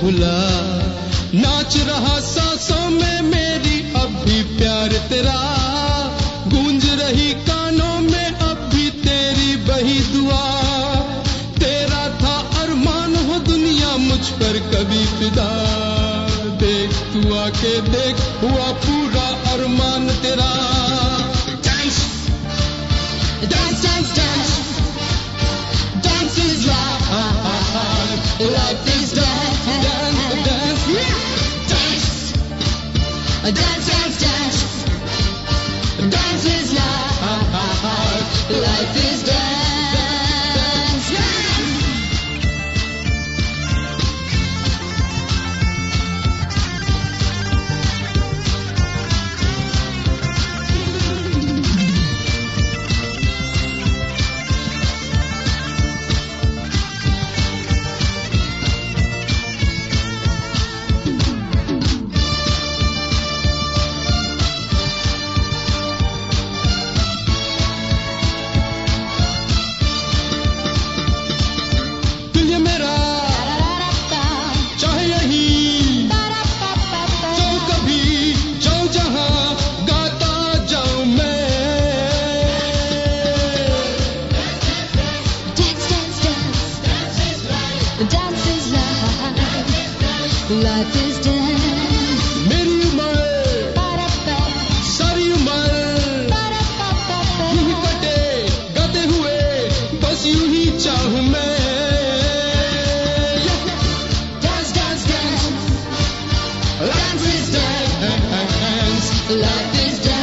भुला, नाच रहा सांसों में मेरी अब भी प्यार तेरा, गूंज रही कानों में अब भी तेरी वही दुआ, तेरा था अरमान हो दुनिया मुझ पर कभी फिदा, देख तू आके देख हुआ पूरा अरमान तेरा। Dance, dance, dance, dance, dance is life, life is dance, dance, dance, dance, dance, dance, dance, dance is life, life is dance. Life is dance. मेरी उम्र सारी उम्र यूं ही कटे गाते हुए बस यूं ही चाहूं मैं। Dance, dance, dance. Life is dance. Life is dance.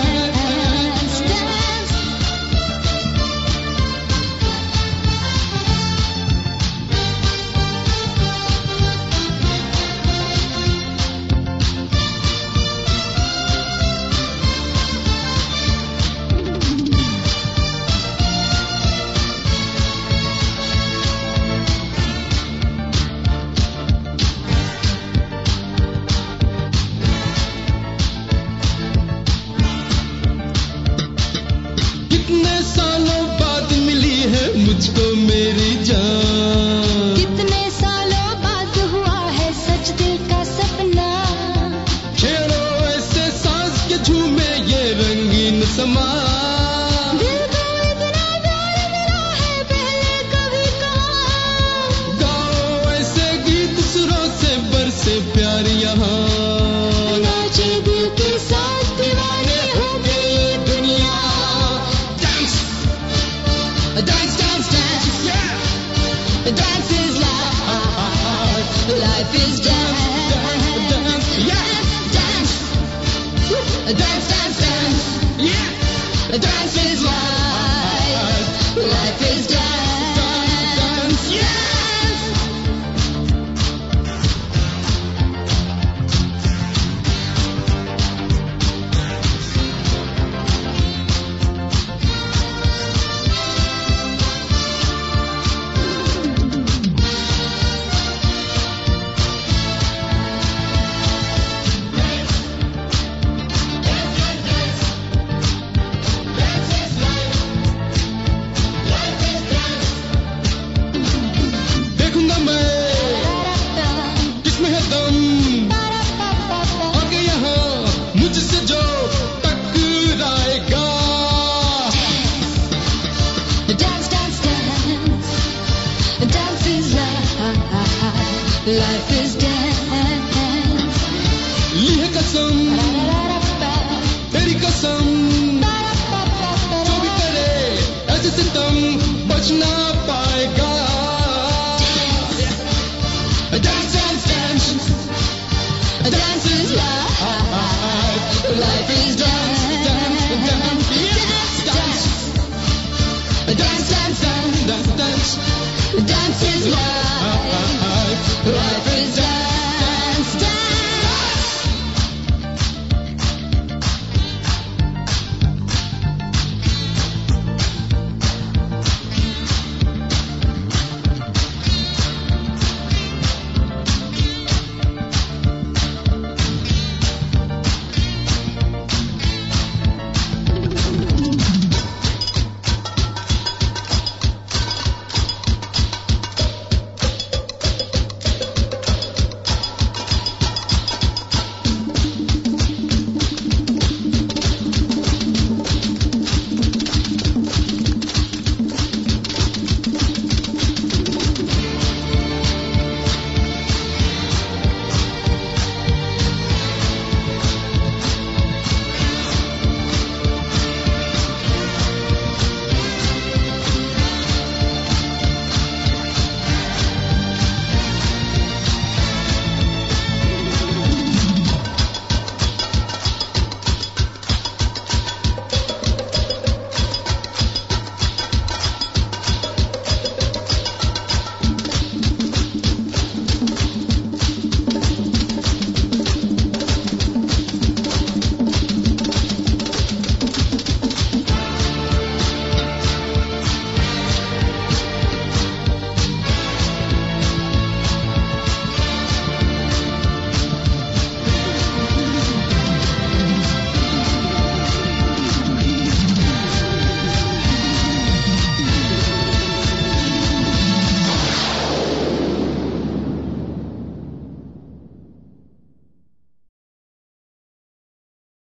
कितने सालों बाद मिली है मुझको मेरी जान, कितने सालों बाद हुआ है सच दिल का सपना, छेड़ो ऐसे सांस के झूमे ये रंगीन समा।